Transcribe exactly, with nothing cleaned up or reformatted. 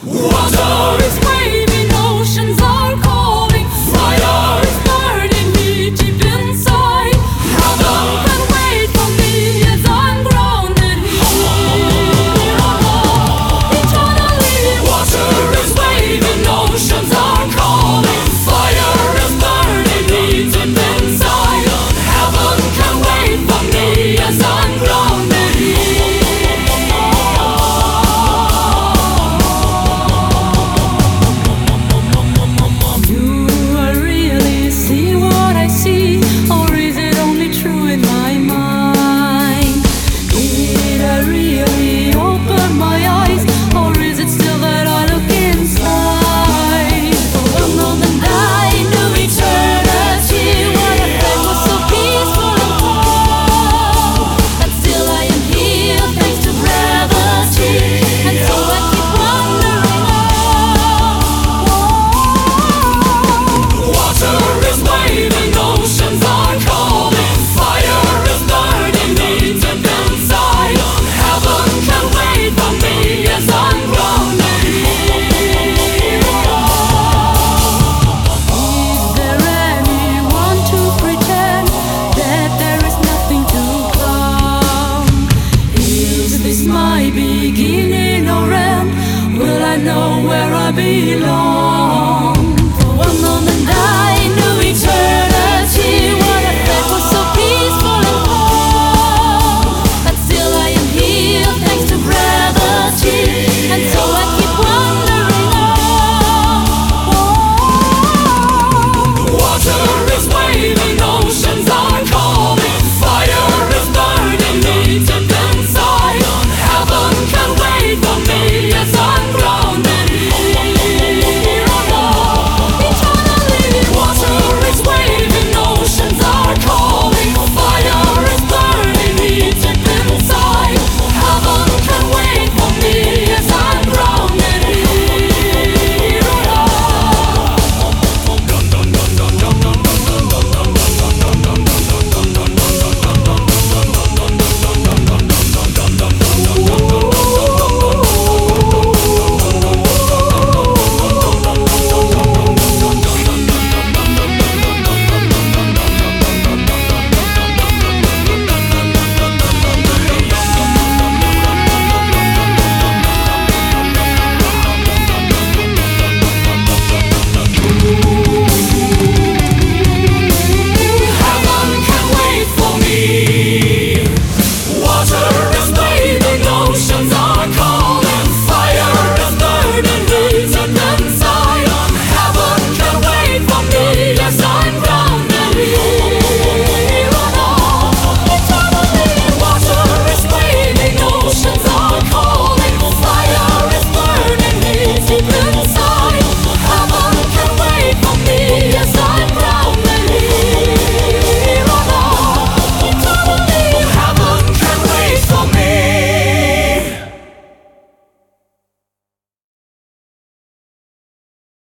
Water is waving, oceans are calling, fire is burning me deep inside. Heaven can wait for me as I'm grounded here. Eternally, water is waving, oceans are calling, fire is burning me deep inside. Heaven can wait for me as I'm grounded here. My beginning or end, will I know where I belong?